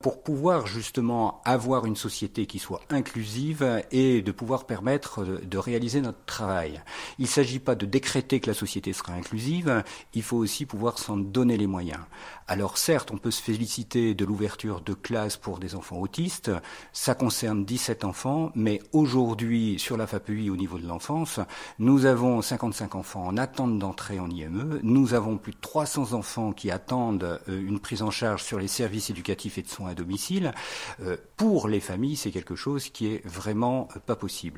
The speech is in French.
pour pouvoir justement avoir une société qui soit inclusive et de pouvoir permettre de réaliser notre travail. Il ne s'agit pas de décréter que la société sera inclusive, il faut aussi pouvoir s'en donner les moyens. Alors certes, on peut se féliciter de l'ouverture de classes pour des enfants autistes, ça concerne 17 enfants, mais aujourd'hui, sur la FAPEI au niveau de l'enfance, nous avons 55 enfants en attente d'entrée en IME, nous avons plus de 300 enfants qui attendent une prise en charge sur les services éducatifs et de soins à domicile. Pour les familles, c'est quelque chose qui est vraiment pas possible.